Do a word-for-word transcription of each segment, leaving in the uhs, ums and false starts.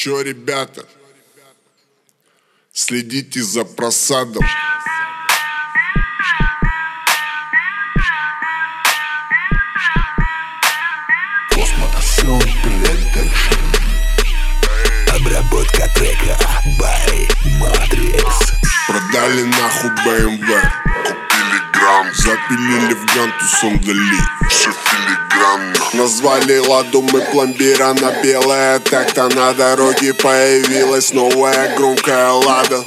Чё, ребята, следите за просадом. Обработка трека by Matrix. Продали нахуй бэ эм вэ, купили грамм, запилили в гранту сандали. Все филигранно. Назвали ладу мы пломбира на белое, так-то на дороге появилась новая громкая лада.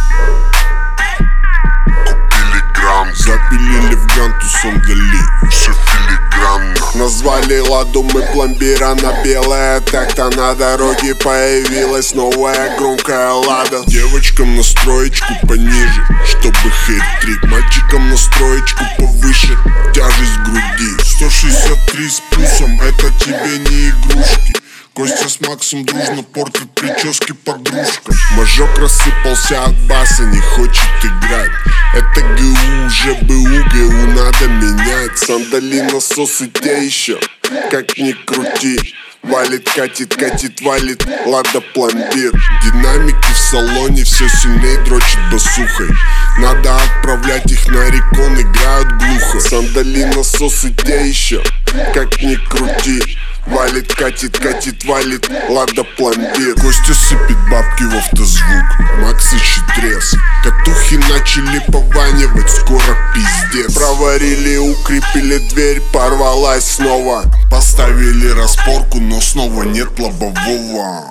Купили грамм, запилили в гранту сандали. Все филигранно. Назвали ладу мы пломбира на белое, так-то на дороге появилась новая громкая лада. Девочкам настроечку пониже, чтобы хэт-трик. Мальчикам настроечку повыше, тяжесть в груди. сто шестьдесят три с плюсом, это тебе не игрушки. Костя с Максом дружно портят прически подружка. Мажок рассыпался от баса, не хочет играть. Это ГУ, уже БУ, ГУ надо менять. Сандали, насосы те еще, как ни крути. Валит, катит, катит, валит, лада пломбир. Динамики в салоне все сильнее дрочат басухой. Надо отправлять их на рекон, играют глухо. Сандали, насосы те еще, как ни крути. Валит, катит, катит, валит, лада пломбир. Костя сыпет бабки в автозвук, Макс ищет трес. Катухи начали пованивать, скоро пиздец. Проварили, укрепили дверь, порвалась снова. Поставили распорку, но снова нет лобового.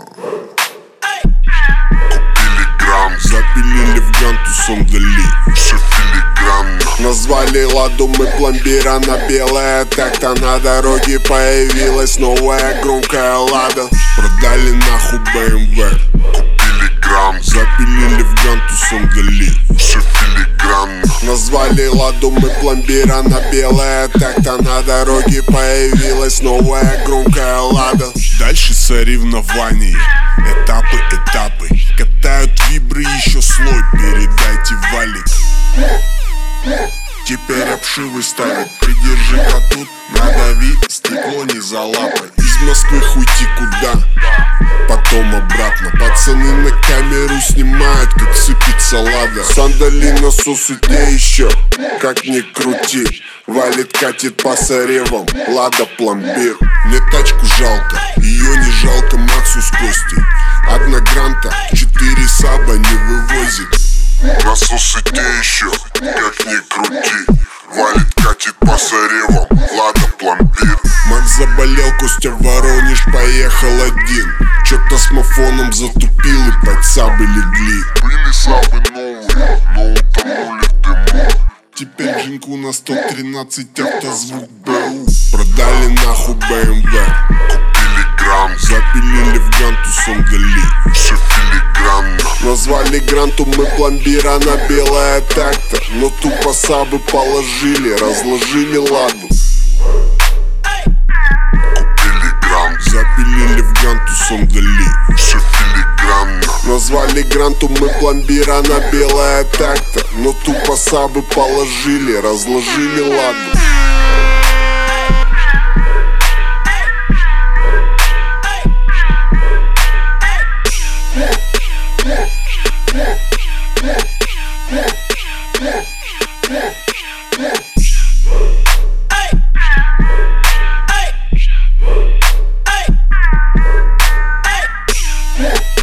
Купили грамм, запилили в гранту сандали. Все филигранно. Назвали ладу мы пломбира на белое, так-то на дороге появилась новая громкая лада. Продали нахуй бэ эм вэ, купили грамм, запилили в гранту сандали. Все филигранно. Назвали ладу мы пломбира на белое, так-то на дороге появилась новая громкая лада. Дальше соревнования, этапы, этапы. Катают вибры, еще слой, передайте валик. Теперь обшивы ставят, придержи-ка тут, надави, стекло не залапай. Из Москвы уйти куда, потом обратно. Пацаны на камеру снимают, как сыпется лада. Сандали, насосы те еще, как ни крути. Валит, катит по соревам, лада пломбир. Мне тачку жалко, ее не жалко Максу с Костей. Одна гранта, четыре саба не вывозит. Насосы те еще, как ни крути. Валит, катит по соревам, лада пломбир. Макс заболел, Костя в Воронеж поехал один. Чё-то с мафоном затупил и под сабы легли. Были сабы новые, но утонули в дыму. Теперь Джинку на сто тринадцать автозвук БУ. Продали нахуй бэ эм вэ, купили грамм, запилили в гранту сандали. Все филигранно. Назвали гранту мы пломбира на белое, так-то, но тупо сабы положили, разложили ладу. Купили грамм, запилили в гранту сандали. Все филигранно. Назвали гранту мы пломбира на белое, так-то, но тупо сабы положили, разложили ладу. Yeah.